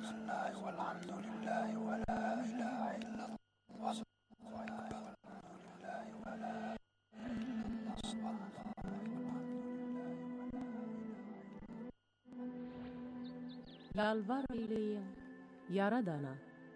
الله والحمد لله ولا إله إلا الله والحمد لله ولا Yalvar eyleyin Yaradana.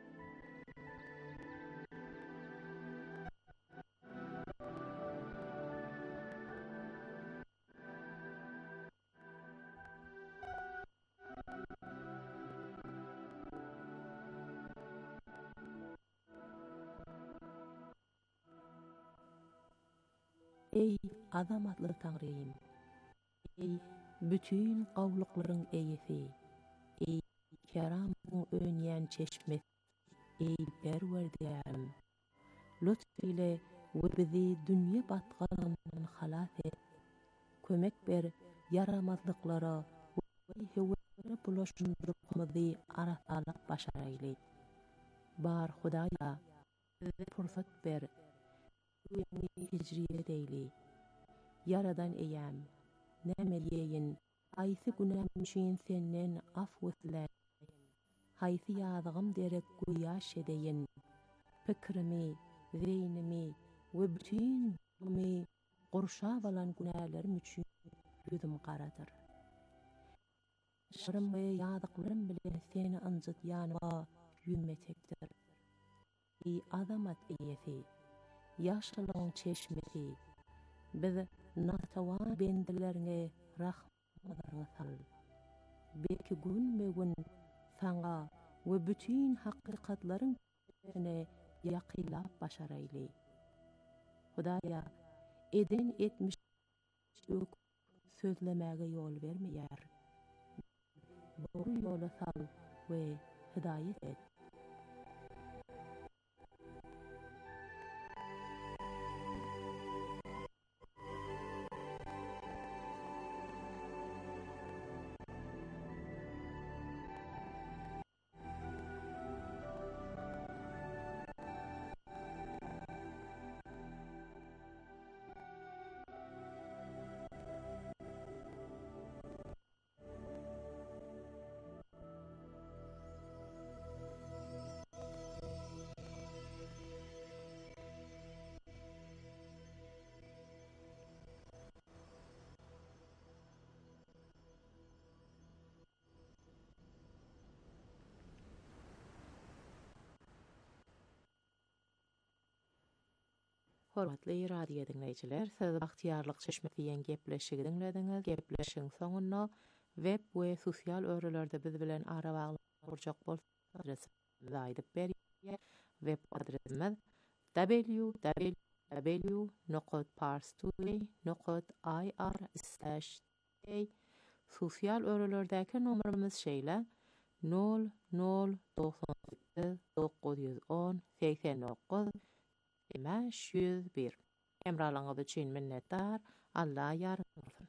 Ey azamatlı Tanrıyım, ey bütün qawlıklaryň eýesi, ey keramyň önýän çeşme, ey Perwerdigarim, lütf ile we bizi dünýe batgalyndan halas et, kömek ber yaramazlyklara we hewlere bulaşdyrmyzy arasalyk başar eýle. Bar Hudaýa, bize fursat ber, hicriye deyli. Yaradan eýäm, näme diýeýin, aýsy günämişin senden afwetler. Haýsy ýazgym derek goýaş edeýin. Pikrimi, zeýnimi we bütün my gurşap alan günälerim üçin ýüzüm garadyr. Şarym we ýazyklarym bilen seni anjytýanyma ýümme tekdir. Ey azamat eýesi, ýaşalyň çeşmesi, biz natawa bendilerine rahmatlaryňy sal. Belki gün saňa we bütün hakykatlaryň ene ýakylap başar eýle. Hudaýa, eden etmiş sözlemäge ýol bermeýär. Doğru ýola sal we hidaýet et. Hormatly radio dinleýijiler, siz Bagtyarlyk çeşmesi ýen gepleşigi dinlediňiz. Gepleşiň soňuna web we sosial örelerde biz bilen ara baglanjak bolsaňyz adresimizi aýdyp berýär. Web adresimiz www.parstoday.ir/. Sosial örelerdäki nomerimiz şeýle 0098 910 89 501. Emralaňyz üçin minnetdar. Allah ýardam bersin.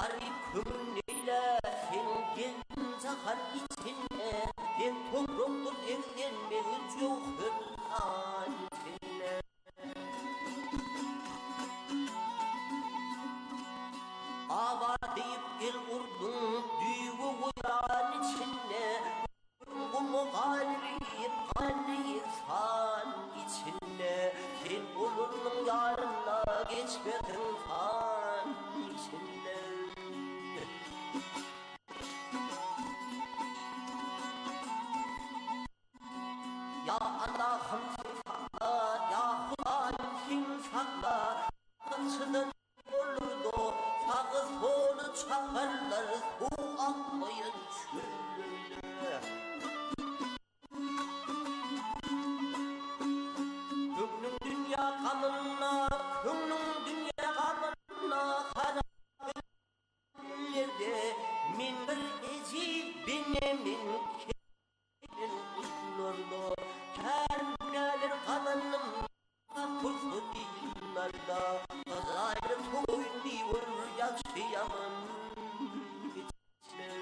garip kömürleyle sen geldin zahar içine ben toproktur evlenmek yok hırlan içine ava deyip el kurdun düğü koyan içine kumu kalbi san içine sen olurun yarına geçmedin fan içinde ya Allah'ım sen sakla ya Hudayım sen sakla kıçının olurdu sağı solu çakarlar su akmayın çürlüğüne Könlüm dünya kanına könlüm dünya kanına harap ellerde min bir eci benemin kemin uçlurdu kendler kanının kapısı dinlarda kazayır soyluyor yaşayamın içine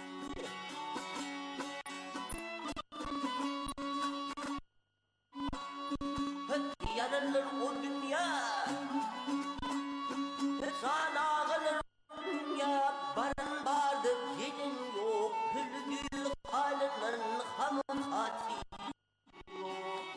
yanılır o dünya sana ağılır o dünya barın vardı gelin yok hüldü halının hamukati yok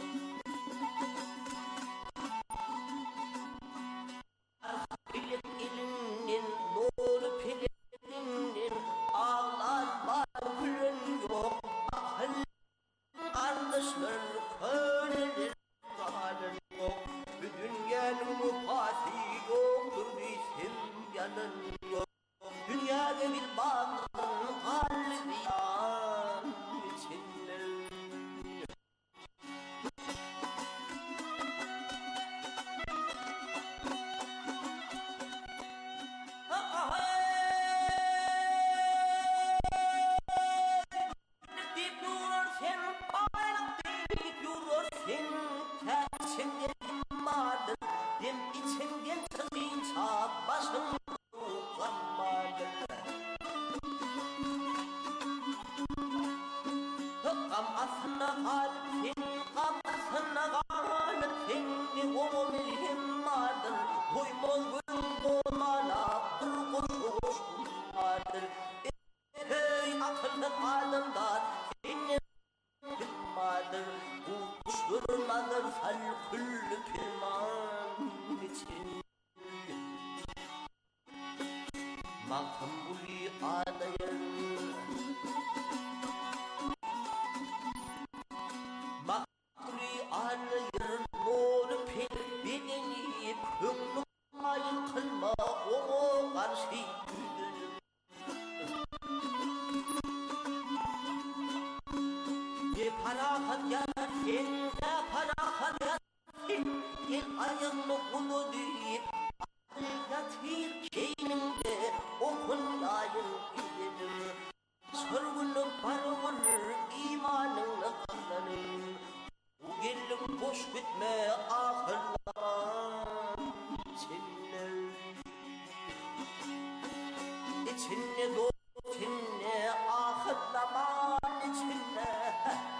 Pilet elinin doğru pilet elinin ağlar var hülün yok akıl kardeşler köleler kalır yok dünyanın mufati yoktur bizim yanın yok dünyada bir bağlılığın kalbi yan içinde Makambuli adayın Makambuli adayın Nolu pek bedeni Könlüm ayın kılma O karşı güdünüm Ne para kadar Ne para kadar El ayağını kulu deyip Yatır keyninde okunyayın gidelim Sorgunu barılır imanını kazanın Bu gelin boş bitme ahırlan içinle İçinle doğ içinle ahırlaman içinle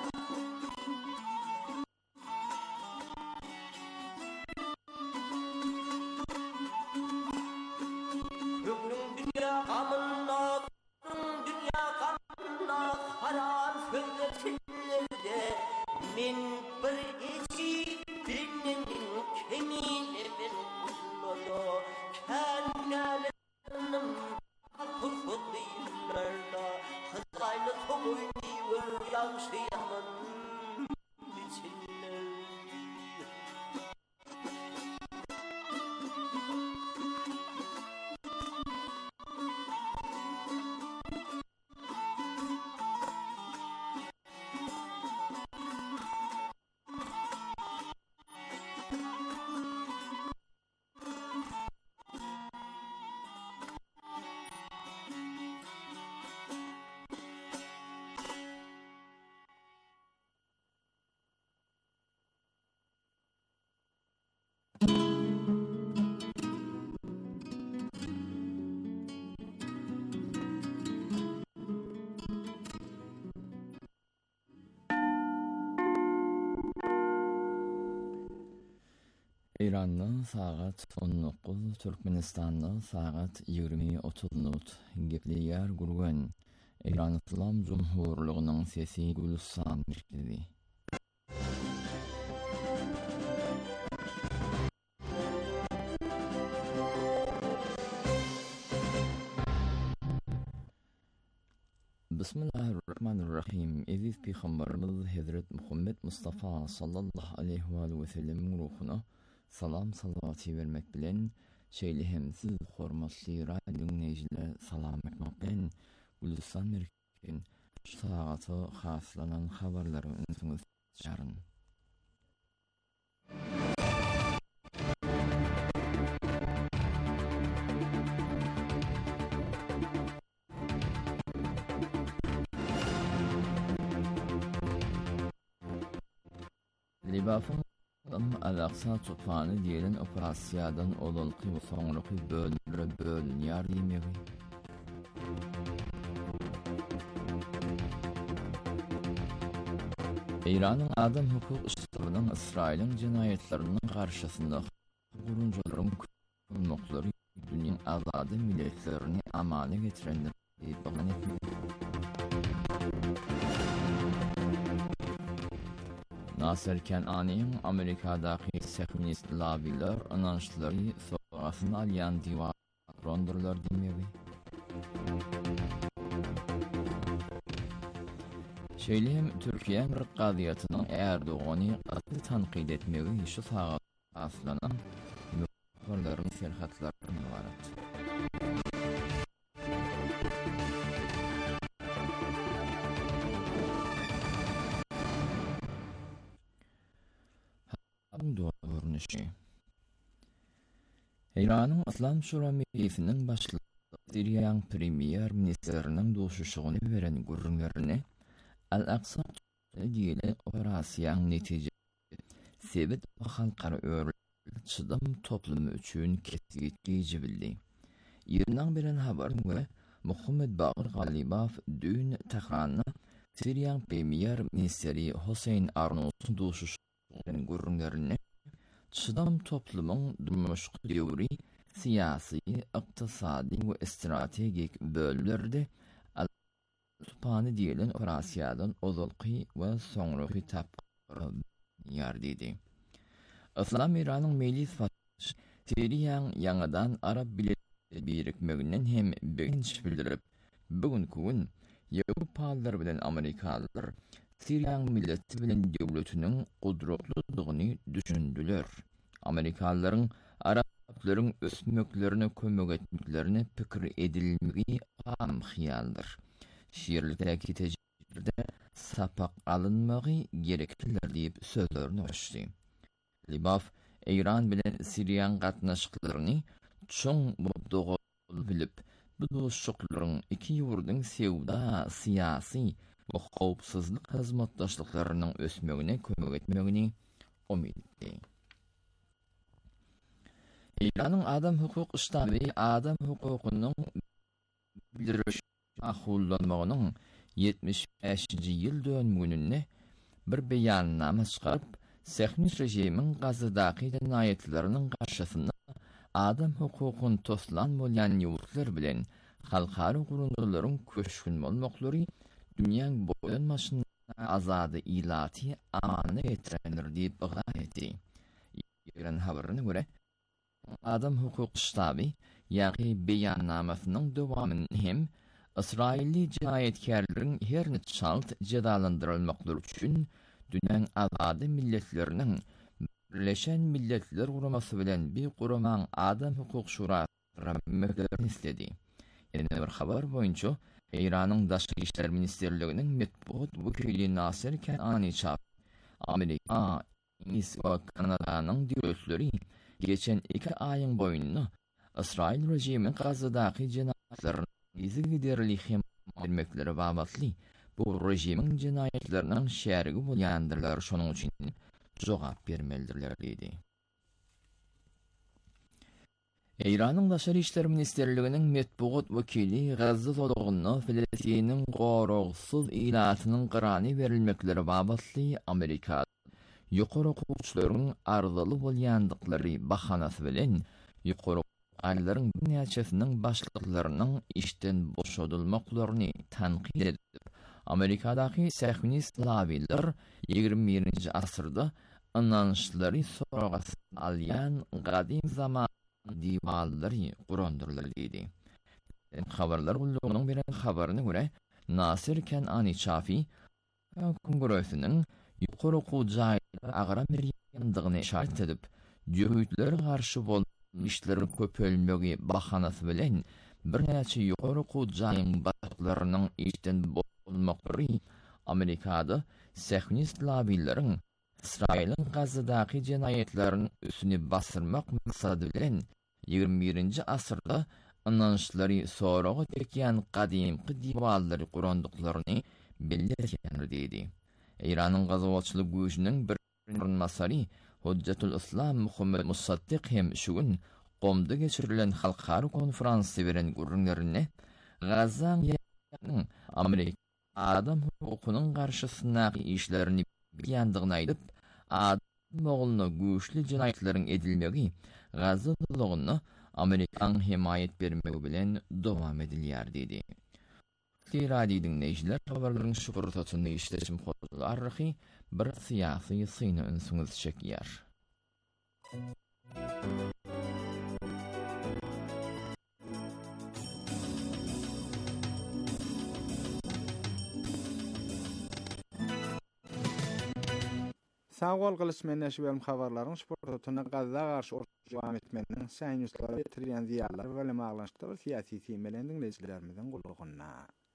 Dünya kamına, dünya kamına haram söyletilerde min bir içi birinin kemiğine bir usulada kendine kapı fıdıyım İran'da saat 19, Türkmenistan'da saat 20:30 Gepliyer gurgun. İran İslam Cumhurluğu'nun sesi Gülistan merkezi. Bismillahirrahmanirrahim. Aziz Peygamberimiz Hazret Muhammed Mustafa sallallahu aleyhi ve sellem ruhuna salam salavati vermek bilen şeýlehemsiz hormatly radio dinleýijiler salam etmek bilen Gülistan merkezinin saagaty haslanan habarlary ünsüňiz çaryn. Libafın Al-Aqsa tufanı diýilen operasiýadan olalky we soňraky bölümlere bölünýär diýmegi. İran'ın adam hukuk işçilerinin İsrail'in cinayetlerinin karşısında gurunjalaryň kulmoklary dünýäň azady milletlerini amana getirenler beýan etdi. Nasser Kenani'nin Amerika'daki sehnist labiler anançları soğasını alyan divar rondurlar demeli. Şeýlem Türkiýe qadiýatynyň Erdoğany atly tanqid etmegi şu sağa aslanan muhbirlaryň serhatlaryny barat. İran'ın İslam Şura Meclisi'nin başlygy Siriýanyň premier ministriniň duşuşygyny beren gurrunlaryny Al-Aqsa diýilen operasiýanyň netijesi sebit halkara çydam toplumy üçin kesgitliği bildi. Ýerden beren habar we Muhammed Bagir Galibow dün Tehran'da Siriýanyň premier ministri Hossein Arnout'un duşuşygyny gurrunlaryny çydam toplumyň durmuşy döwri siyasi, ykdysady we strategik bölümlerde Al-Tufany diýilen operasiýadan ozalky we soňraky tapýar diýdi. Islam İranyň mejlis başçysy Siriýanyň ýangydan Arab birikmeginden hem beginç bildirip, bugünkü gün Ýewropalılar bilen Amerikalılar Siriýanyň milleti bilen döwletiniň gudratlydygyny düşündiler. Amerikalılaryň Araplaryň ösmeklerine kömek etmeklerine pikir edilmegi am hyýaldyr. Şiirlikdäki tejribede sapak alınmagy gereklidir diýip sözlerini başdy. Libaf İran bilen Siriýanyň gatnaşyklaryny çoň bolup bilip, bu dostluklaryň iki ýurdyň sewda, siýasy we howpsuzlyk hyzmatdaşlyklarynyň ösmegine kömek etmegini umyt etdi. İran'ın adam hukuk iştabi adam hukukunyň bildiriş ahullanmagynyň 75-nji ýyl dönümine bir beýannama çykaryp, sehnist rejimiň Gazadaky cinayetleriniň garşysynda adam hukukuny toslan bolýan ýurtlar bilen halkary gurulmaryň köşkün bolmaklary dünýäň boýlanmasyna azady ilaty amana getirenler diýip baýan etdi. İran habaryna görä adam hukuk iştabi ýa-ni beýannamasynyň dowamyny hem İsrailli cinayetkarlaryň her neçe şalt cezalandyrylmaklary üçin dünýäň azady milletleriniň Birleşen Milletler Guramasy bilen bir guramaň adam hukuk şurasy raýatlaryny istedi. Ýene bir habar boýunça İran'ın Daşky işler ministerliginiň metbuat wekili Nasser Kenani çap Amerika, İngiliz we Kanadanyň döwletleri geçen 2 aýyň boýunda İsrail rejimi Gazadaky cinayetlerini izi giderlik hem bilmekleri babatly bu rejimiň cinayetleriniň şerigi bolýandyrlar, şonuň üçin jogap bermelidirler diýdi. İran'ın Daşary işler ministerliginiň metbuat wekili Gazza zolugyny Filistiniň goragsyz ilatynyň gyrany berilmekleri babatly Amerika Yuqori okuwçylaryň arzaly bolýandyklary bahanasy bilen yuqori aýlaryň bir näçesiniň başlyklarynyň işden boşadylmaklaryny tanqid edip, Amerikadaky sähünist labiler 21-nji asyrda ananyşlary soragasy alýan gadim zaman diwallary gurandyrlar diýdi. Habarlar gullugynyň beren habaryna görä, Nasir Kenani Çafi Kongressiniň yuqary okuw jaýlary agara berýändigini işaret edip, jöhütlere garşy bolan işlerin köpelmegi bahanasy bilen bir näçe yuqary okuw jaýyň başlyklarynyň işden bolmaklary Amerikada sähünist labilleriň İsrail'in Gazadaky jenaýetlerini üstüne basyrmak maksady bilen 21-nji asyrda ananyşlary soraga tekýän gadymky diwallary gurandyklaryny bildirýär diýdi. İranyň gazawatçylyk güýjüniň bir masary Hujjatul Islam Muhammed Musaddiq hem şu gün Qomda geçirilen halkara konferansy beren gurunlaryny Gazanyň Amerika adam hukukynyň garşysyna işlerini bilýändigini aýdyp, adam oğluna güýçli jenaýetlerin edilmegi Gazadalygyny Amerikan himayet bermegi bilen dowam edilýär diýdi. Radiodyň näçiler habarlaryň şukurtatyny işleşim holarly bir syýasy syny ünsüňiz çekýär. Sağol gylysmen näşe habarlaryň sportatyna Gaza garşy dowam etmeniň säýnüslere ýetirýän ziýanlary bilen maglanşdyr syýasy temeleriň näçilerimiziň gullugyna.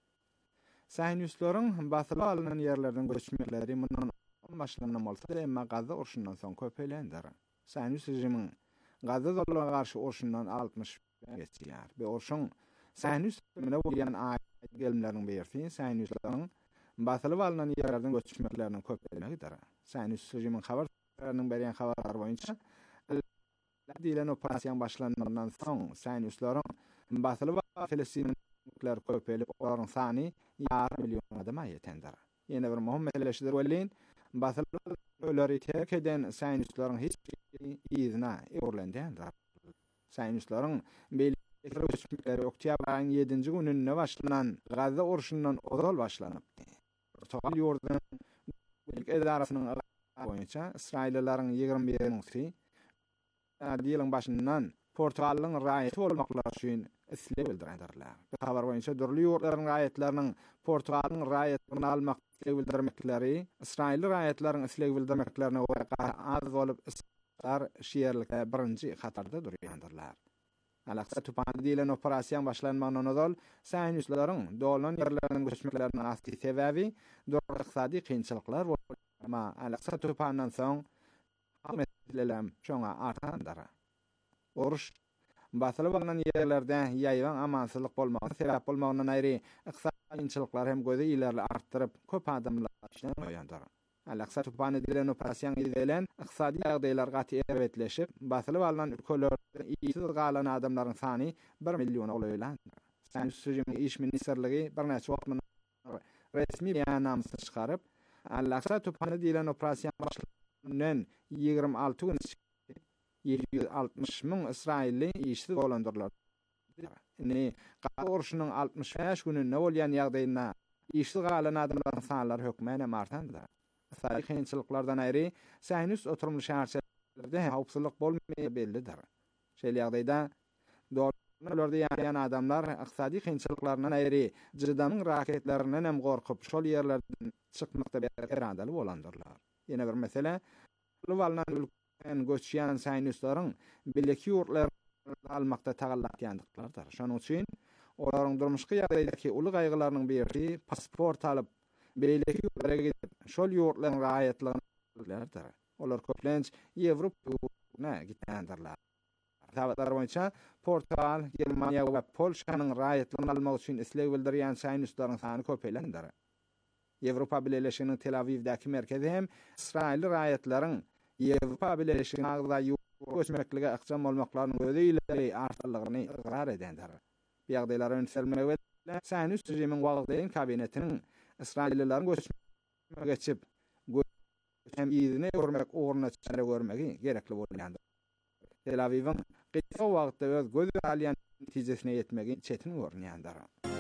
Säýnüsleriň basyly alynan ýerlerden göçmekleri mundan başlanyp bolsa da emma Gaza urşundan soň köpelendir. Säýnüs rejimiň Gaza zoluna garşy urşundan 60 geçýär. Bu urşun säýnüs mene bolýan aýat gelmleriň berýär. Säýnüsleriň basyly alynan ýerlerden göçmekleriniň köpelegidir. Säýnüs rejimiň habarlarynyň berýän habarlar boýunça diýilen operasiýa başlanandan soň säýnüsleriň basyly Filistinlikler köpelip olaryň sany 1,5 milyon adama ýetendir. Ýene bir muhim meseleşdir welin basyly öleri terk eden säýnüsleriň hiç ýyzyna öwrendendir. Säýnüsleriň beýlikleri göçmekleri oktýabryň 7-nji gününe başlanan Gaza urşundan ozal başlanypdy. Togal ýurdun edarasynyň boýunça İsraillilerin 21-nji diýilen başyndan Portugalyň raýaty bolmaklary üçin isleg bildirendirler. Bu habar boýunça dürli ýurtlaryň raýatlarynyň Portugalyň raýatyny almak bildirmekleri, İsrailli raýatlaryň isleg bildirmeklerine az bolup israr şeýerlikde birinji hatarda durýandylar. Alaqsa tupany diýilen operasiýa başlanmagyna ozal säýnüsleriň dolanan ýerlerinden göçmeklerine asly sebebi iqtisadi kynçylyklar bolýar. Ama alaqsa tupandan soň meseleler şoňa artandyr. Oruş basyly bolan ýerlerde ýaýwan amansyzlyk bolmagy sebäp bolmagyna aýry iqtisadi kynçylyklar hem gözi ilerli artdyryp köp adamlar işden goýandyr. Alaqsa tupany diýilen operasiýa edilen iqtisadi ýagdaýlar gaty erwetleşip, basyly bolan ülkelerde işsiz galan adamlaryň sany 1 milliona goýulan. Säýnüs iş ministrligi bir näçe wagtdan resmi ýanamsy çykaryp, alaqsa tupany diýilen operasiýa başlanandan 26 gün 760 000 İsrailli işsiz bolandyrlar. Gaza urşunyň 65 gününe bolýan ýagdaýyna işsiz galan adamlaryň sanlary hökmene artandy. Iqtisadi kynçylyklardan aýry säýnüs oturumly şäherçilerde hawpsuzlyk bolmaýy bellidir. Şeýle ýagdaýda dolarlarda ýaşaýan adamlar iqtisadi kynçylyklardan aýry jydanyň raketlerinden hem gorkup şol ýerlerden çykmakda beradaly bolandyrlar. Ýene bir mesele en göçýän säýnüsleriň bileki ýurtlar almakda tagallatýandyklardyr. Şonuň üçin olaryň durmuşky ýagdaýdaky uly gaýgylarynyň biri pasport alyp beýleki ýurtlara gidip şol ýurtlaryň raýatlygyny olar köplenç Ýewropa'na gitýändirler. Tabatlar boýunça Portugal, Germaniýa we Polşanyň raýatlygyny almak üçin isleg bildirýän säýnüsleriň sany köpelendir. Ýewropa Birleşiginiň Tel Avivdäki merkezi hem İsrailli raýatlaryň Ýewropa Birleşigine agza göçmeklige aqsam bolmaklarynyň gözi artdylygyny ygrar edendir. Bu ýagdaýlara öňselmek bilen säýnüs rejimiň wagtlaýan kabinetiniň İsraillilerin göçmekge geçip hem iyidini görmek, uğruna çare görmegi gerekli bolýandyr. Tel Aviv'in kısa wagtda öz göz alýan netijesine yetmegi çetin görünýändir.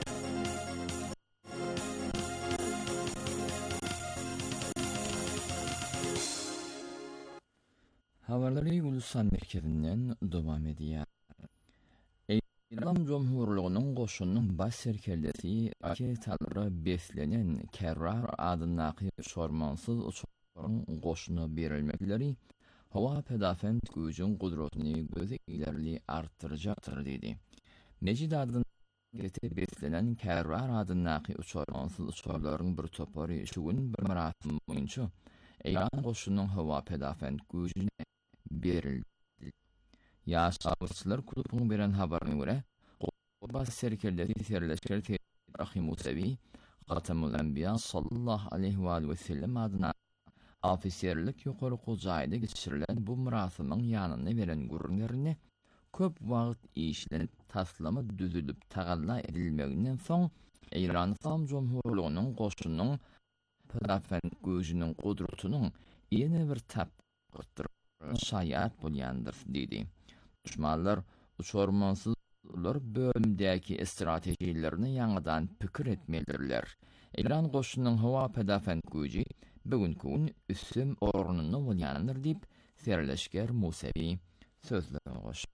Habarları Ulusal Merkezinden dowam edýär. İran Cumhurluğunun goşunun baş serkerdesi raketlara beslenen Kerrar adynaky şormansız uçurun goşuna berilmekleri hava pedafent gücün gudratyny göze ilerli arttyrajaktır dedi. Mejid adynaky beslenen Kerrar adynaky uçurmansız uçurlaryň bir topary şugun bir marasim boýunça İran goşunun hava pedafent gücüne berildi. Ýaşawçylar klubynyň beren habaryna görä, baş serkerleri serleşer Rahim Musavi, Gatamul Enbiya sallallahu aleyhi ve sellem adyna ofisierlik ýokarky jaýda geçirilen bu murasynyň ýanyna beren gurunlaryny köp wagt işlenip taslama düzülüp tagalla edilmeginden soň İran İslam Cumhurluğunyň goşunyň pedafent güýjüniň gudratynyň ýene bir tapgyrtyr şaýat bolýandyr dedi. Düşmanlar uçurmansızlar bölümdäki stratejilerini ýangydan pikir etmelidirler. İran goşunynyň hawa pedafent güýji bugünkü gün üstün ornuny bolýandyr diýip serleşger Musavi sözlerine goşdy.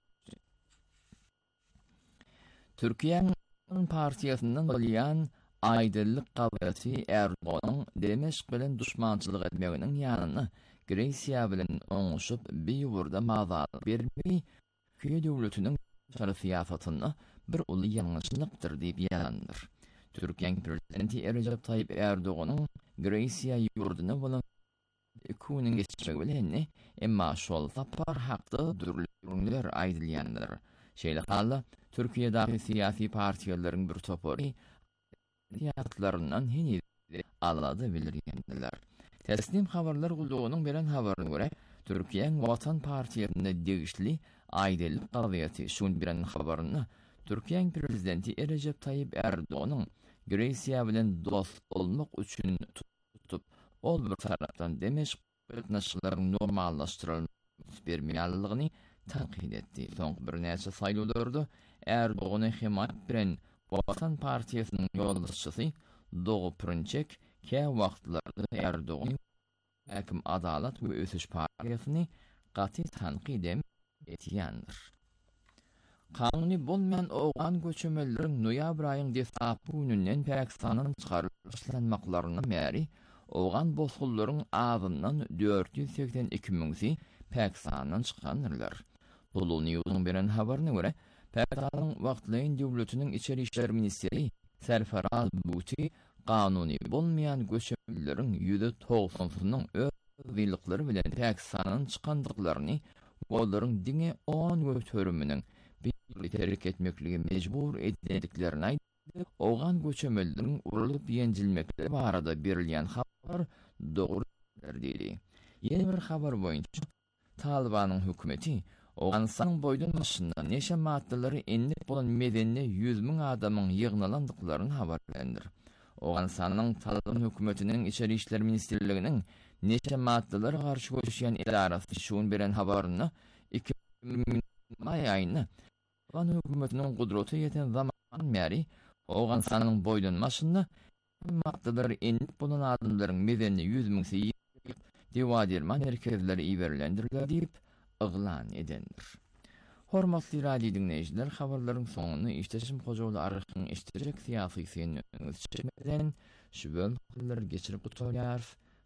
Türkiýeň partiýasynyň bolýan Aýdyllyk gawaty Erdoğan Demeşk bilen düşmançylyk etmeginiň ýanyny Greýsiýa bilen oňuşup bir ýurda mazat bermegi köýe döwletiniň siýasatyny bir uly ýalňyşlykdyr diýip ýalandyr. Türkiýeň prezidenti Recep Tayyip Erdoğanyň Greýsiýa ýurduny bolan ekonomik geçişi bilen emma şol tapar hakda durulýar aýdylýandyr. Şeýle hally Türkiýe'däki siyasi partiýalaryň bir topary ýatlaryndan hini alady bildirýändiler. Teslim habarlar guldugynyň beren habaryna görä, Türkiýeň Watan partiýasyna degişli aýdyllyk gawaty şun beren habaryny Türkiýeň prezidenti Recep Tayyip Erdoğanyň Greýsiýa bilen dost bolmak üçin tutup, ol bir tarapdan Demeşk gatnaşyklaryň normallaşdyrylmasyny bermeýärligini tankid etdi. Soňky bir näçe saýlawlarda Erdoğany himayet bilen Watan partiýasynyň ýoldaşçysy Dogo Prinçek ke wagtlarda Erdoğan Hakim Adalet we Ösüş partiýasyny gaty tankid etýändir. Kanuny bolmayan oğan göçemeleriň noýabr aýynyň desapy gününden Pakistanyň çykarylmaklaryna märi oğan bozgullaryň azyndan 482 000 Pakistanyň çykandylar. Bolu News'un beren habaryna görä, Pakistanyň wagtlaýyn döwletiniň içeri işler ministeri Serfaraz Bhutty kanuny bolmayan göçemeleriň %90-synyň öz wylykları bilen Pakistanyň çykandyklaryny, olaryň diňe 10 götürüminiň bir terk etmekligi mecbur edildiklerini aýdyp, oğan göçemeleriň urulyp ýenjilmekleri barada berilýän habar dogrydyr dedi. Ýene bir habar boýunça Talibanyň hökümeti Oğanistanyň boýdunmaşyndan neşe maddalary enlik bolan medenne 100 000 adamyň ýygnalandyklaryny habar berýändir. Oğanistanyň Taliban hökümetiniň içeri işler ministerliginiň neşe maddalary garşy görüşýän idarasy şuň beren habaryny 2000 may aýyna Afgan hökümetiniň gudraty ýeten zaman märi Oğanistanyň boýdunmaşynda maddalary enlik bolan adamlaryň medenne 100 000 diýwadirman merkezleri iýerlendirilýär diýip ıglan edendir. Hormatly radio dinleýijiler, habarlaryň soňuny işleşim hojaly arkyň iştirek syýasy seniniň çekmeden şu bölümler geçirip gutarýar.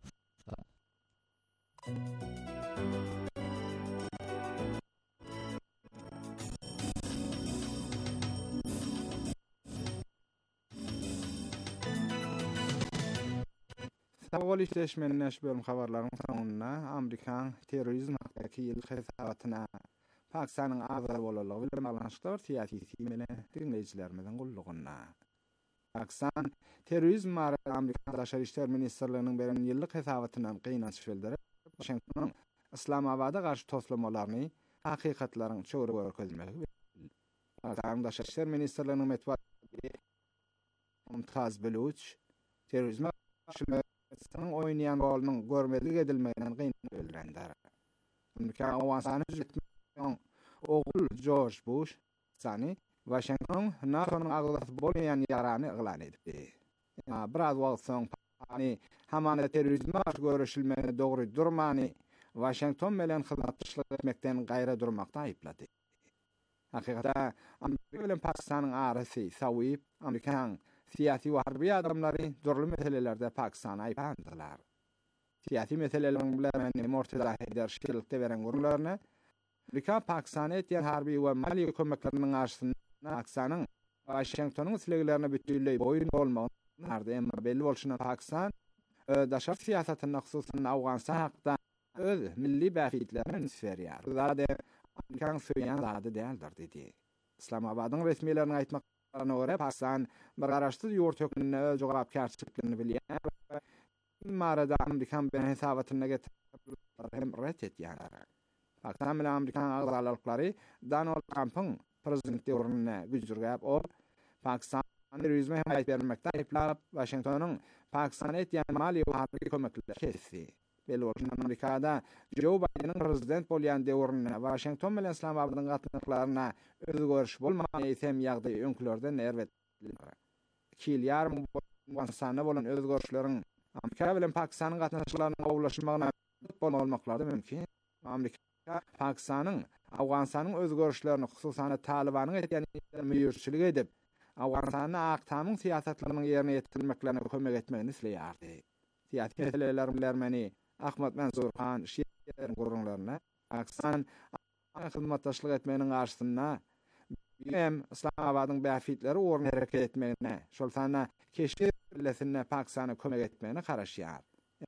Sawal işleşmenin näş bölüm habarlaryň soňuna Amerikan terrorizm hakdaky ýylyk hesabatyna Pakistanyň azad bolanyny bilen baglanşyklar syýasy bilen dinleýijilerimiziň gullugyna. Pakistan terrorizm marady Amerikan Daşary işler ministrliginiň beren ýylyk hesabatynyň gynanç bildirip, Washington Islamabada garşy toslamalaryny hakykatlaryň çöwre görkezmegi. Pakistan Daşary işler ministrliginiň metbuat Mumtaz Beluch terrorizm Pakistan'ın oynayan rolünün görmezlik edilmeginden gynanyp öldürenler. Amerika awansany jetmeň oğul George Bush sany Washington NATO'nun agzasy bolmayan ýarany eglan edipdi. Biraz wagt soň hamana terrorizme karşı görüşilmegine dogry durmany Washington bilen hyzmatçylyk etmekden gaýra durmakda aýplady. Hakykatda Amerika bilen Pakistanyň arasy sawyp Amerikan siyasi we harby adamlary durly meselelerde Pakistany aýpandylar. Siyasi meselelerin bilen ortada ederşiklikde beren gurularyny Amerika Pakistany etýän harby we mali kömekleriniň arşysyna Pakistanyň Washingtonyň sileglerini bütünlei boyun bolmagy narda emma belli bolşuna Pakistan daşar siýasatyna hususan Awganistan hakda öz milli bähitlerini sferýar. Zade Amerikan söýýän zady däldir dedi. Islamabadyň resmiýetleriniň aýtmaklaryna görä Pakistan bir garaşsyz ýurt hökmüne öz jogapkärçiliklerini bilýär. Marada Amerikan bilen hesabatyna getirip hem ret etýär. Pakistan bilen Amerikan agzalykları Donald Trump'ın prezident döwrüne güýjürgäp o Pakistan terrorizme himayet bermekde aýplap Washington'un Pakistan'a etýän mali we harby kömekleri kesdi. Belli bolsun Amerikada Joe Biden'in prezident bolýan döwrüne Washington bilen Islamabadyň gatnaşyklaryna özgörüş bolmagy ýetem ýagdaý öňkülerden erwetdiler. 2 ýarym Afganistanda bolan özgörüşleriň Amerika bilen Pakistanyň gatnaşyklarynyň gowulaşmagyna bolmaklary mümkin. Amerika Pakistanyň Awganistanyň özgörüşlerini hususan Talibanyň etýän müýürçilik edip Awganistanyň aktamyň siýasatlarynyň ýerine ýetirmeklerine kömek etmegini isleýärdi. Siyasi meseleler bilermeni Ahmet Mansur Khan şeýlerin gurulmalarına Pakistan hyzmatdaşlyk etmeginiň garşysyna hem Islamabadyň bähitleri orny hereket etmegine, şol sana keşif billesine Pakistana kömek etmegine garaşýar.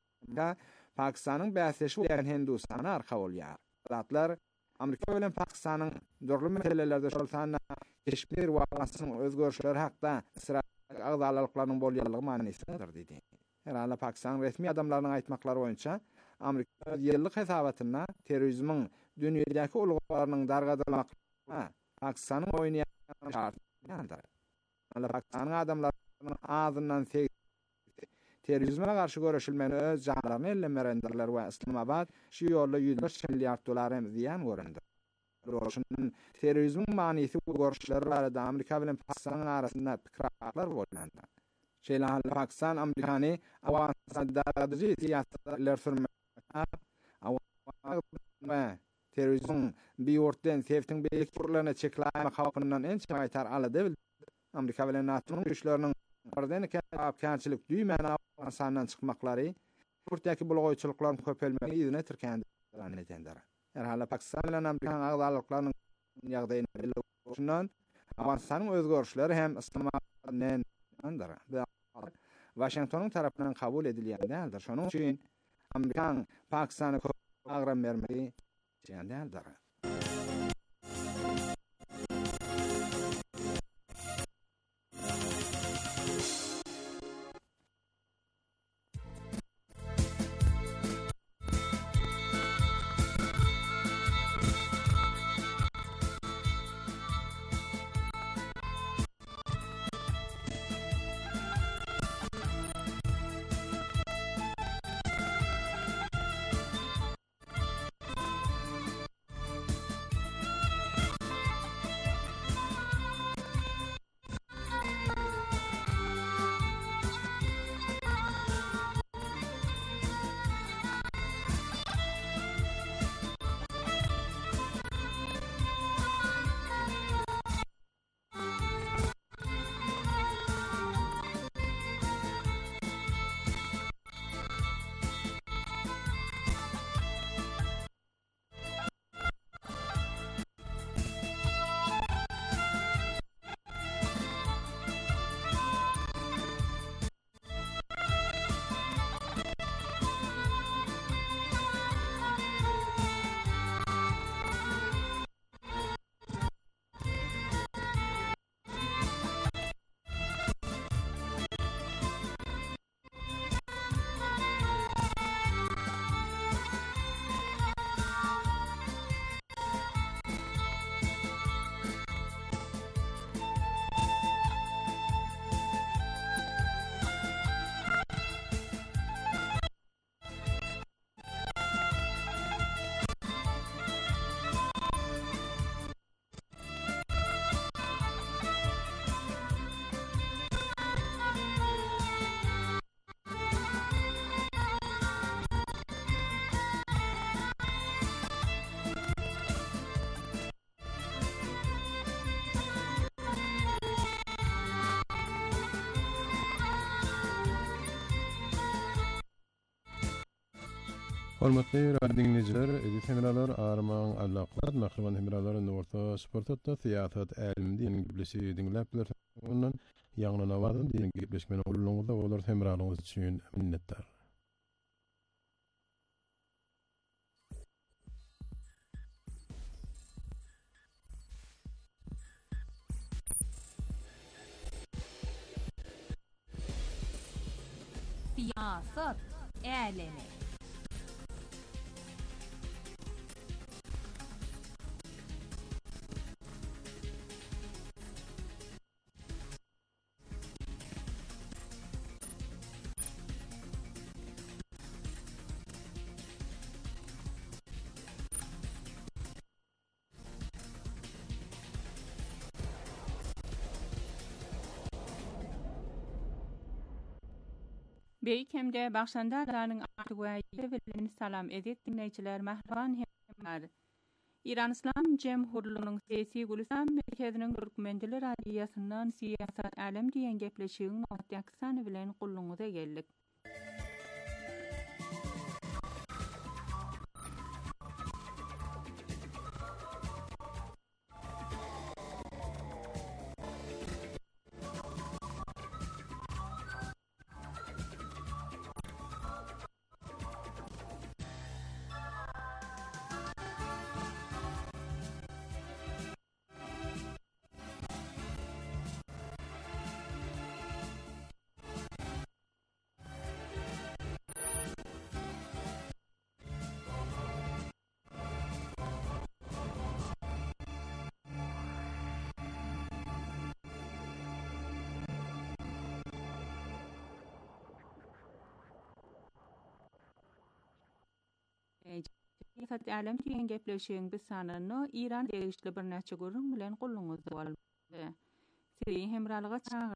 Pakistanyň bäsleşi bilen Hindistana arka bolýar. Zatlar Amerika bilen Pakistanyň dörli meselelerde şol sana keşifler we Afganistan'yň özgörüşleri hakda agzalalyklarynyň bolýanlygy manysydyr dedi. Herhalde Pakistan resmi adamlarynyň aýtmaklary boýunça Amerika ýyllyk hesabatyna terrorizmiň dünýädäki ulgalarynyň dargadylmagyna Pakistanyň oýnaýan şartlaryndadır. Pakistanyň adamlarynyň ağzyndan terrorizme karşı görüşilmeni öz canlaryny ellemerendirler we Islamabad şu ýolda $105 milyard dolar ziyan göründü. Şunun terrorizmiň manysy we görüşleri barada Amerika bilen Pakistanyň arasynda pikirler bolýandy. Şeýle Pakistan Amerikany Awganistanda dargadyjy siýasatlar sürmekde terrorizm biýortdan sevtiň beýlik turlaryna çekläme hawkyndan en çaýtar alady. Amerika bilen NATO'nun güýçleriniň birden kärçilik düýmeni Awganistandan çykmaklary ýurtdaky bulgoýçylyklaryň köpelmegi ýüzüne türkändir. Herhalde Pakistan bilen Amerikan agzalalyklarynyň ýagdaýyna belli bolşundan Awganistanyň özgörüşleri hem Islamabadyň Washington'un tarapyndan kabul edilýändir. Şonuň üçin Amerikan Pakistana agram bermeli diýendir. Hormatly radio dinleyiciler, edit hemralar Arman Allaqat, Mahriban hemralar Norta Sportda Tiyatat Elm diýen giplesi dinläpler. Ondan ýaňyna wadyn diýen gipleşmeni ulluňyzda bolar hemralaryňyz üçin minnettar. Siyasat älemi. Beýkemde Bagşandarlaryň artwaýy bilen salam edip dinleýijiler mahban hemler. İran İslam Jemhurlygynyň sesi Gülistan merkeziniň Türkmendiler radiýasyndan siyasat alem diýen gepleşigiň noktasany bilen gulluňyza geldik. Siyasat alem diýen gepleşigiň bir sanyny İran degişli bir näçe gurrun bilen gulluňyzda boldy. Sizi hemralyga çağır.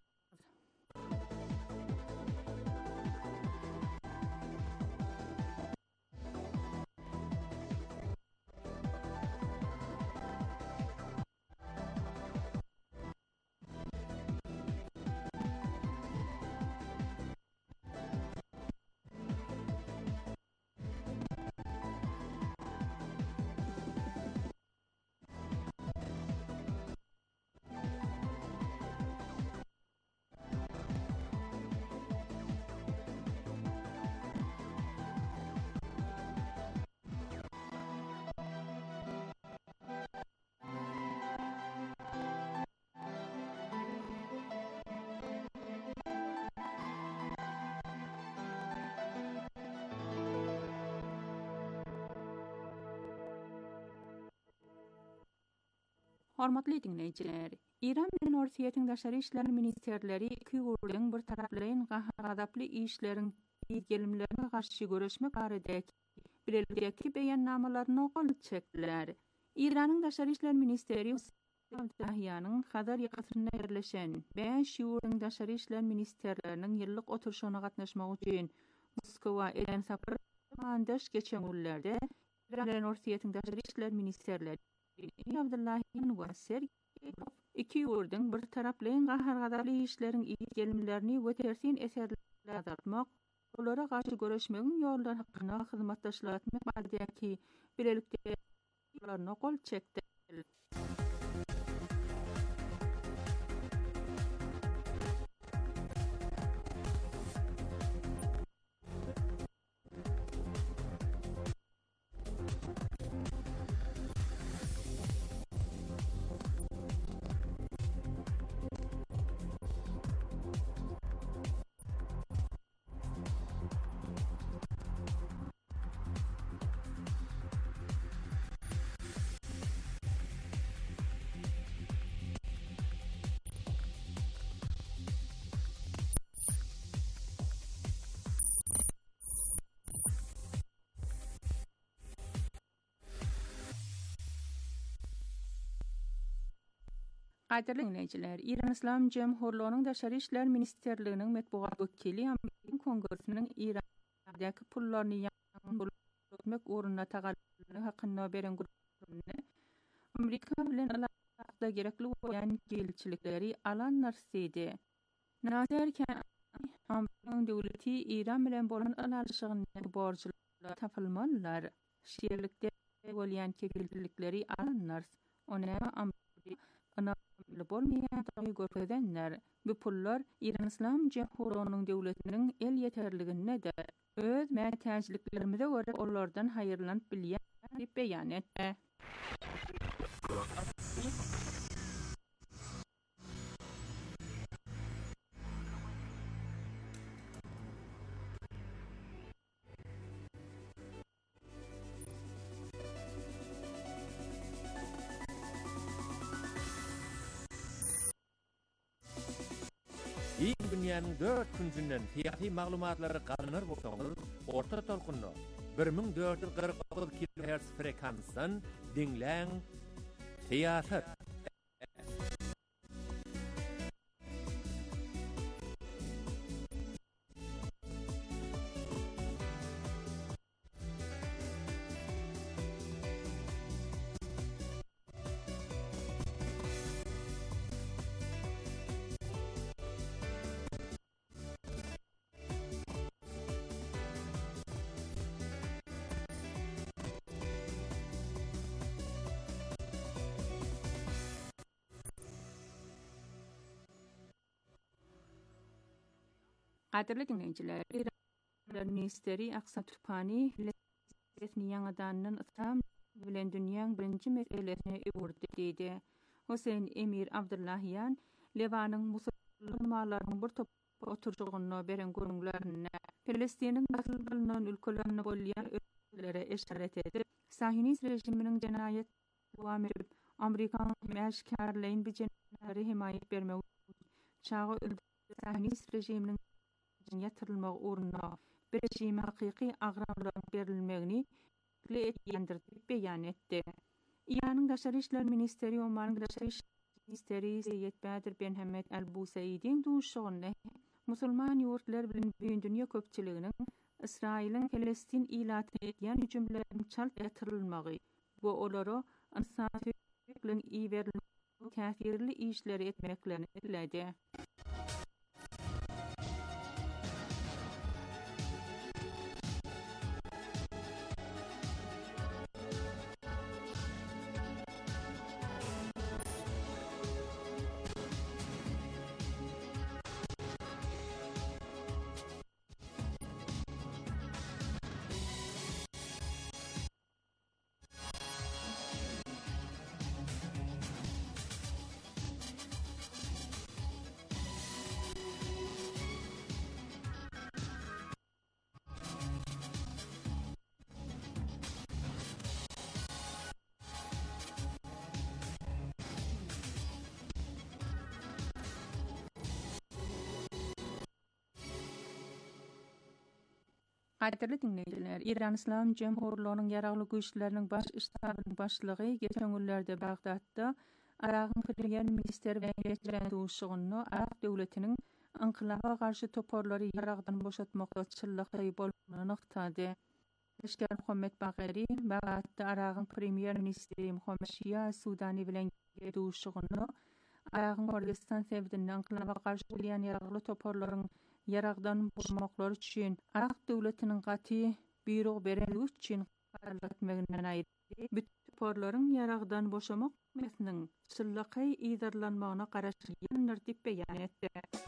Hormatly dinleýijiler, İran bilen Orsiýetiň daşary işler ministerleri iki guruldyň bir taraplyň gaharadaply işleriň ýetgelimlerine garşy görüşmek barada bileldeki beýannamalaryny gol çekdiler. İranyň daşary işler ministeri Dahyanyň Hadar ýakasyna ýerleşen 5 ýurdyň daşary işler ministerleriniň ýyllyk oturşygyna gatnaşmak üçin Moskwa eden sapar mandaş geçen günlerde İran bilen Orsiýetiň daşary işler ministerleri Abdullahiň we Sergey iki ýurdyň bir taraplyň gaharadaply işleriň ýetgelimlerini götersin eserler azaltmak, olara garşy görüşmegiň ýollary hakyna hyzmatdaşlaşmak barada bilelikde ýollaryna gol çekdi. Gaýtarly dinleýijiler, İran İslam Jemhurlygynyň daşary işler ministerliginiň medbugat wekili Amerikan Kongresiniň Irandäki pullaryny ýaňytmak uğruna tagalyny hakynda beren gurulmagyny Amerika bilen alaqada gerekli bolan gelçilikleri alan narsidi. Nazarken Amerikan döwleti İran bilen bolan alşygyny borçly tapılmalılar. Şiirlikte bolyan kekillikleri alanlar. Ona anamlı bolmayan tabi görkedenler. Bu pullar İran İslam Cumhuriyeti'nin devletinin el yeterliğine de öz mätäçliklerimize göre onlardan hayırlanıp bilýän diýip beýan etdi. Dünýäniň 4 künsünden tiýaty maglumatlary garanyr bolsaňyz, orta tolkunny 1440 kHz frekansdan dinläň. Tiýaty Qadirli dinleyijiler, İran Ministeri Aqsa Tüpani Lesni ýangadanyn ıtam bilen dünýäň birinji meselesine öwürdi diýdi. Hüseyin Emir Abdullahyan Levanyň musulmanlarynyň bir top oturjygyny beren görüňlerini Palestiniň basyl kılınan ülkelerini bolýan öýlere eşaret edip, Sahinist rejiminiň jenaýat dowam edip, Amerikanyň mäşkarlygyny bijenleri himayet bermek çağı Sahinist rejiminiň yatırılmak uğruna bir rejime hakyky agrarlaryň berilmegini etýändir diýip beýan etdi. İran'ın Daşary işler ministeri Oman'ın Daşary işler ministeri Seyyed Badir Ben Hamad Al-Busaidin duşugyny musulman ýurtlar bilen büýün dünýä köpçiliginiň İsrail'in Palestin ilat edýän hüjümleriň çalt yatyrylmagy we olary insafy bilen iýerli täsirli işleri etmeklerini diledi. Qadirli dinleyijiler, İran İslam Cumhuriyeti'nin ýaragly güýçleriniň baş iştabynyň başlygy geçen günlerde Bagdatda Iraqyň premier ministeri bilen geçiren duşugyny Irak döwletiniň inqilaba garşy toporlary Irakdan boşatmakda çyllyky bolmagyny nyktady. Eşker Muhammed Bagheri Bagdatda Iraqyň premier ministeri Muhammed Şia Sudani bilen duşugyny Iraqyň Kurdistan sebäbinden inqilaba garşy bolýan ýaragly toporlaryň Yaragdan bulmaklary üçin Irak döwletiniň gaty buyruq bereligi üçin garlatmagynyň aýry bütporlaryň yaragdan boşamak mesniň çyllyky ýydarlanmagyna garaşy ýanlar diýip beýan etdi.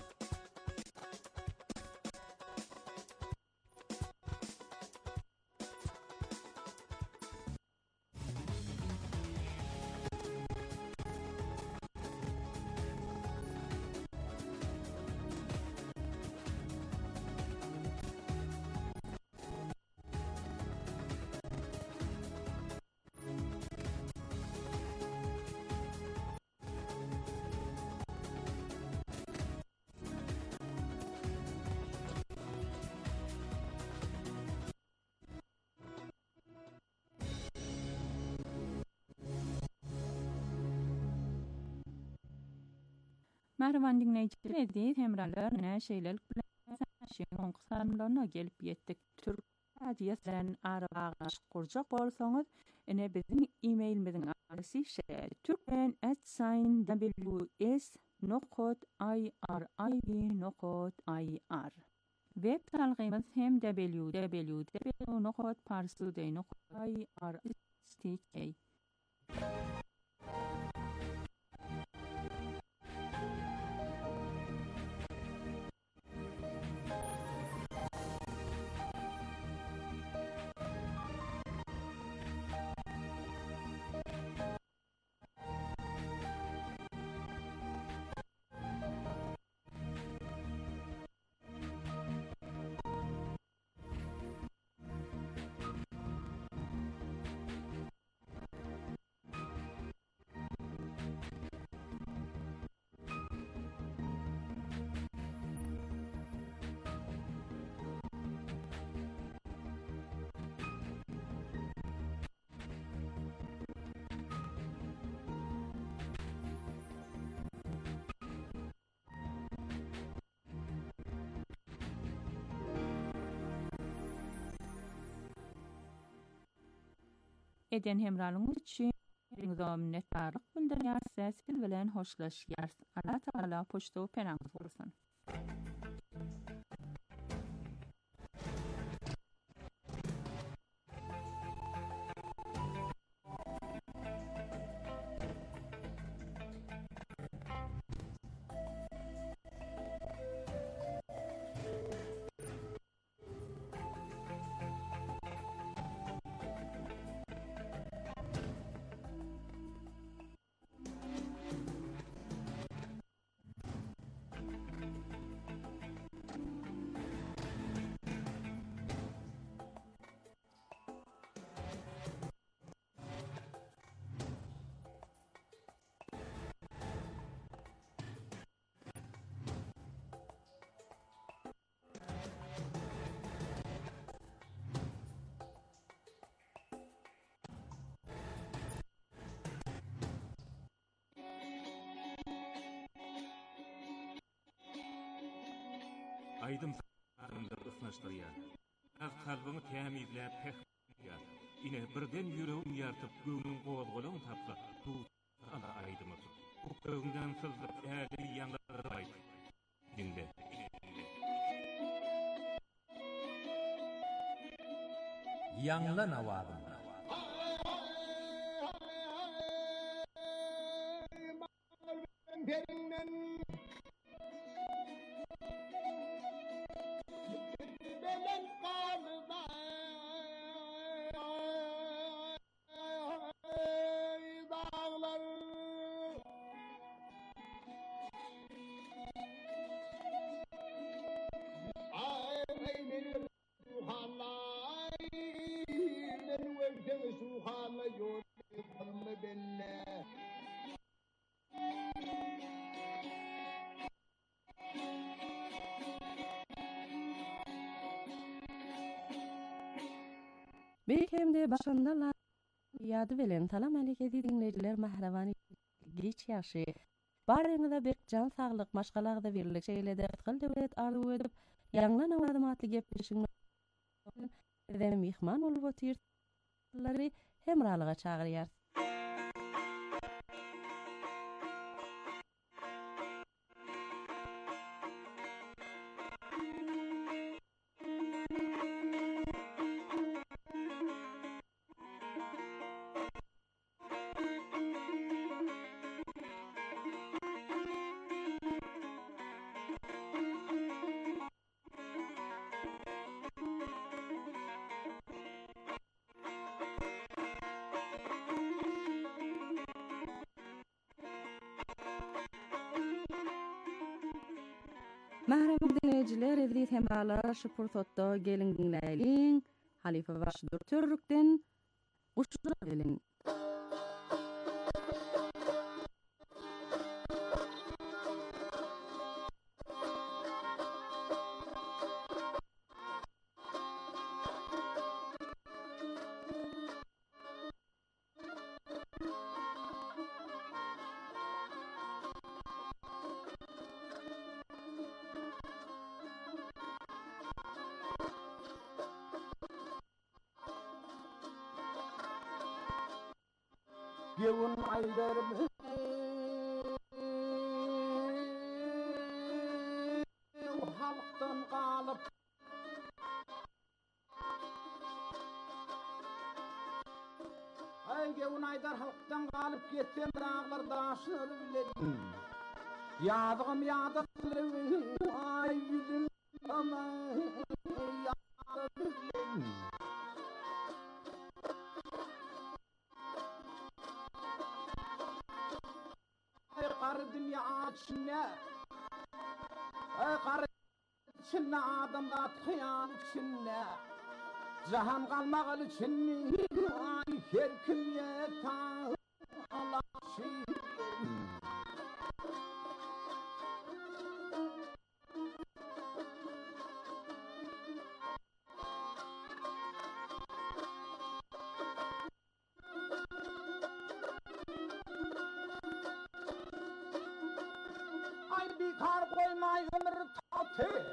Merhaban dinleyijiler, edip hemralar näşeýler bilen şeýle kısamlaryna gelip ýetdik. Türk radiosynyň arabagyş gurjak bolsaňyz, ene biziň e-mailimiziň adresy turkmen@ws.ir. Web talgymyz hem www.parsudaynok.ir/stk. Eden hemralığınız için minnettarlyk bildirýär. Siz bilen hoşlaşýar. Allah taala poçta penangyz bolsun. Aydın sağlarında ısnaştırýar. Az kalbyny tämizläp pehmýar. Ine birden ýüregim ýartyp göňüň gowalgolaryny tapsa, bu ana aýdymy. Göňden sızdyp äli ýanlara aýdy. Dinde. Ýanglan awazym. Bir hemde başynda ýady bilen salam aleyke dinleýijiler, mahraban giç ýaşy. Baryňyza bir can saglyk, maşgalagda birlik şeýlede ýatgal döwlet arzu edip, ýanglan awadamatly gepleşiň bilen mihman bolup oturýarlary hemralyga çagyrýar. Mahram dinleyijiler, edri hemralar şu pursatda gelin dinleýin. Halife Başydyr Türkden Guşra gelin. Yewun aydarım halktan kalıp gevun aydar halktan kalıp getsem dağlarda aşır biledim. Yadım ay bizim ama yadım biledim. Ay qarı dünya açına, ay qarı içine adamda tıyan içine. Cahan kalmak için ay her kim yeter Allah şey. Ay bir kar koymay ömür tatı.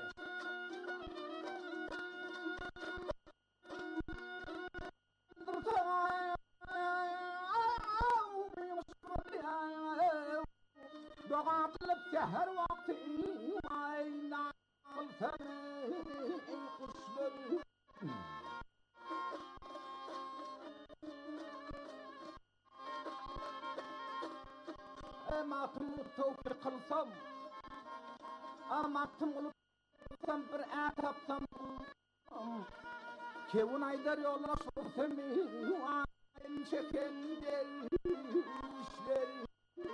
Doğatılıp her vakti ayna alsana kuşları. Amatım tevfik kılsam, amatım kılsam bir etapsam, kevun aydar yola sorsam ayın çeken dervişler.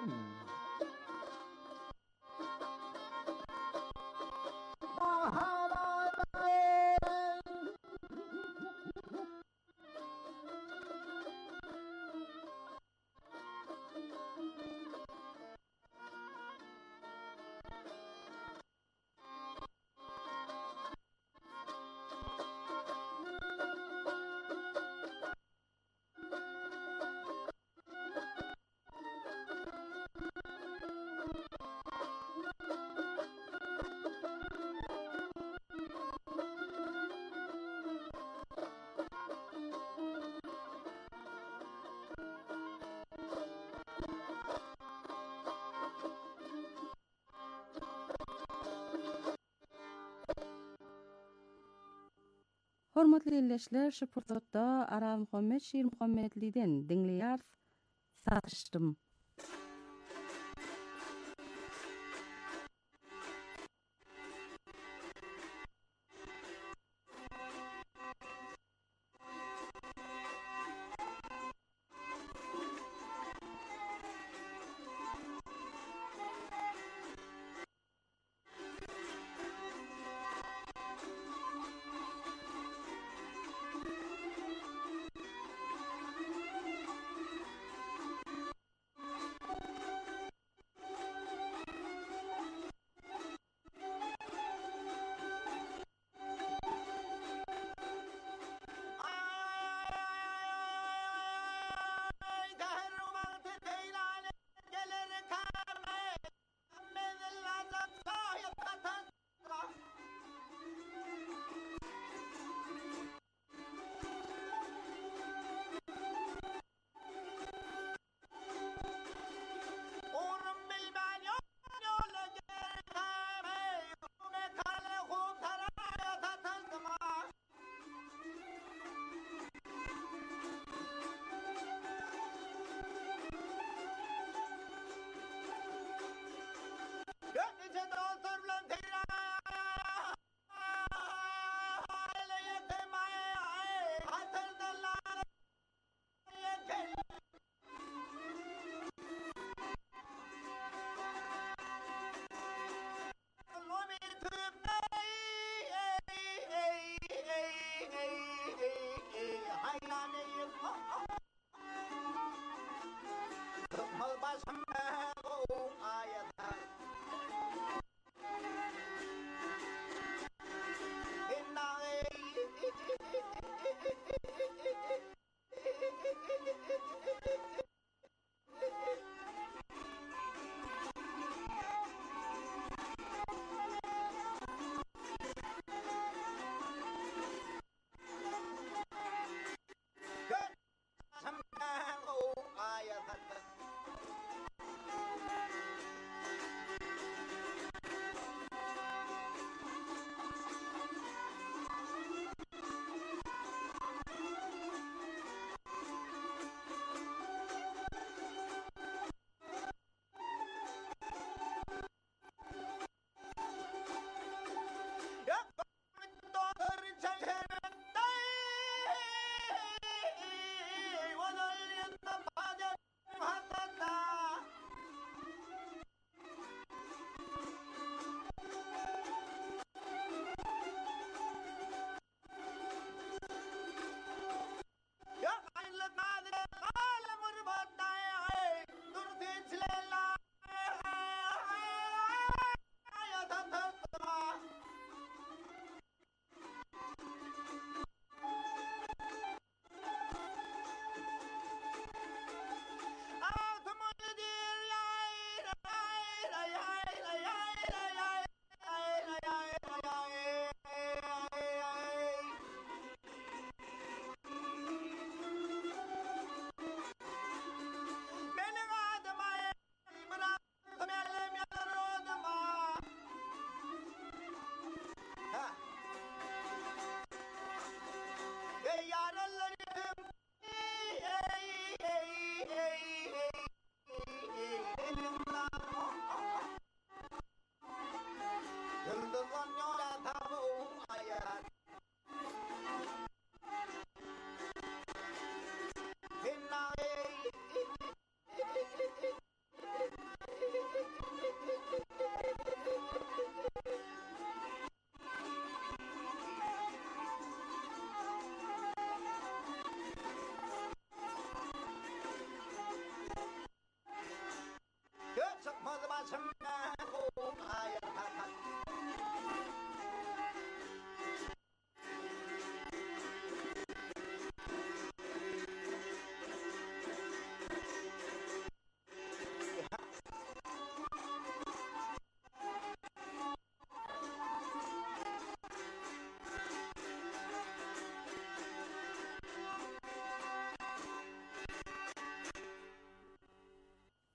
Hormatly dinleyijiler, şu pursatda Aram Muhammed Şir Muhammedli'den dinleýär satışdym.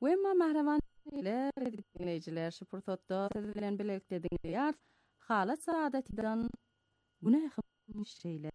Wemma mahramanlar dinleyiciler şupurtotda bilen birlikte dinleýär. Halat saadatydan günahym şeyler.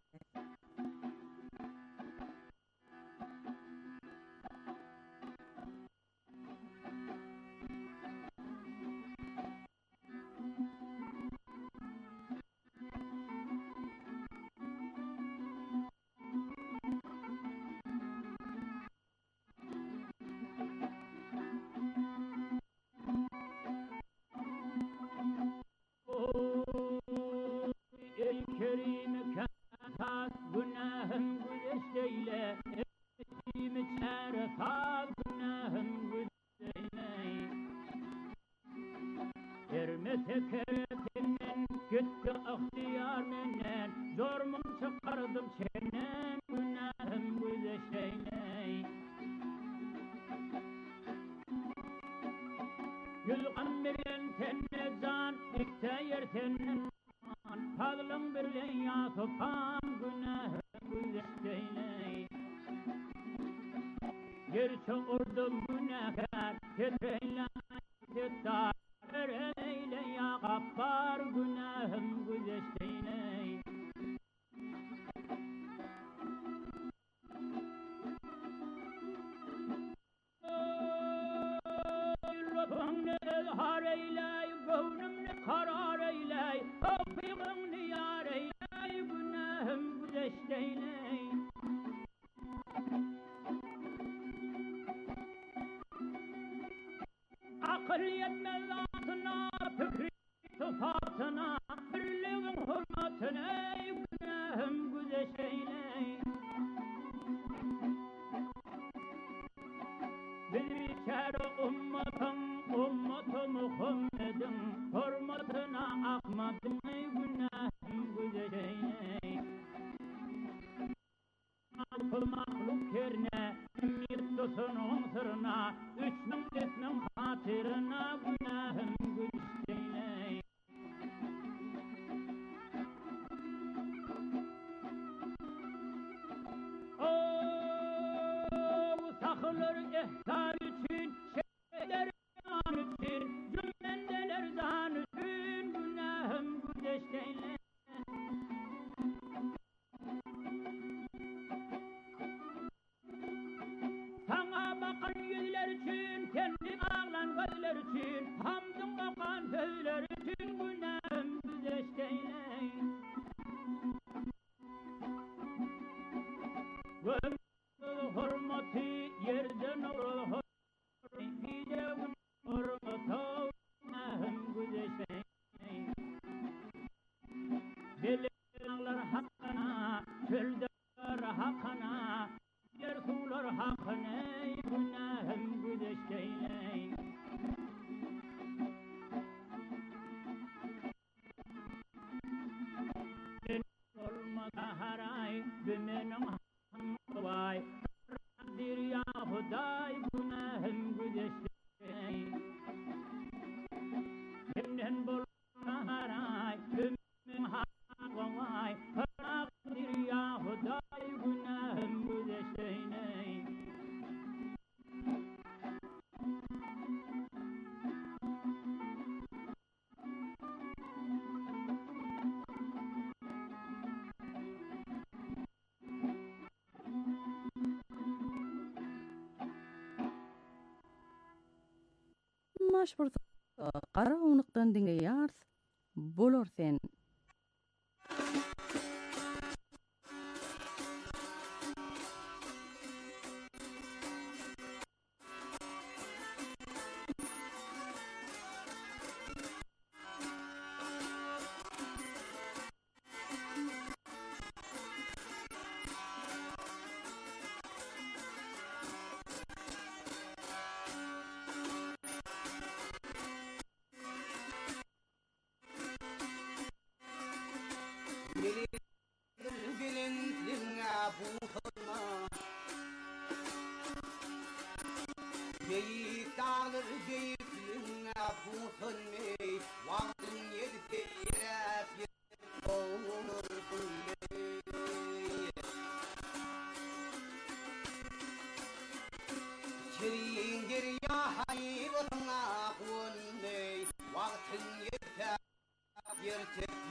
Maşburda qara unuqdan dinleýär. Bolar sen.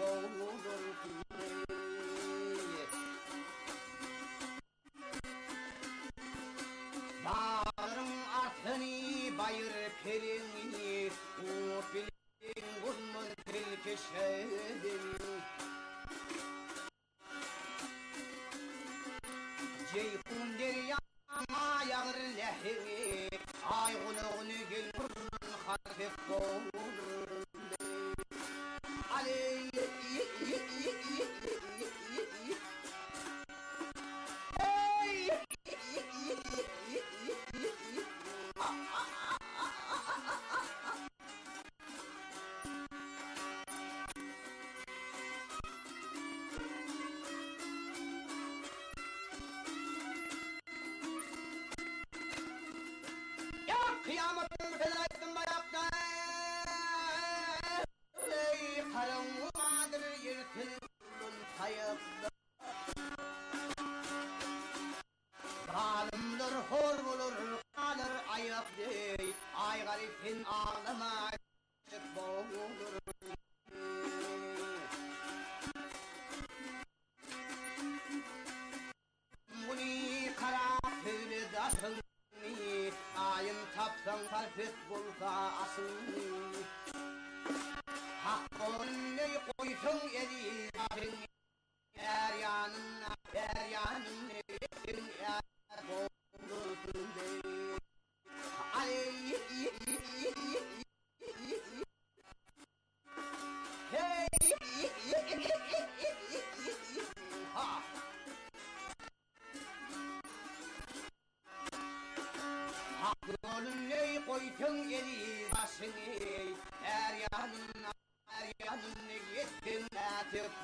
boğulur. Bağırın artını bayır perini, o bilin vurmaz tilki şehrin. Ceyhun deryana yağır lehini, ay gulağını gül vurun hafif boğulur. Ali kıyametin felayettin bayakta, ey karanlımadır yırtılın sayıkta. Zalimler hor bulur, kalır ayak dey, ay garipin ağlama çık boğulur. Muni kara tüylü dasın, ayın tapsan sarfet bulsa asın. Hak önüne koysun eli zaten, er yanına etin er boğulursun dey. Hey ha. Önüne koysun eli başını, er yanına etin etir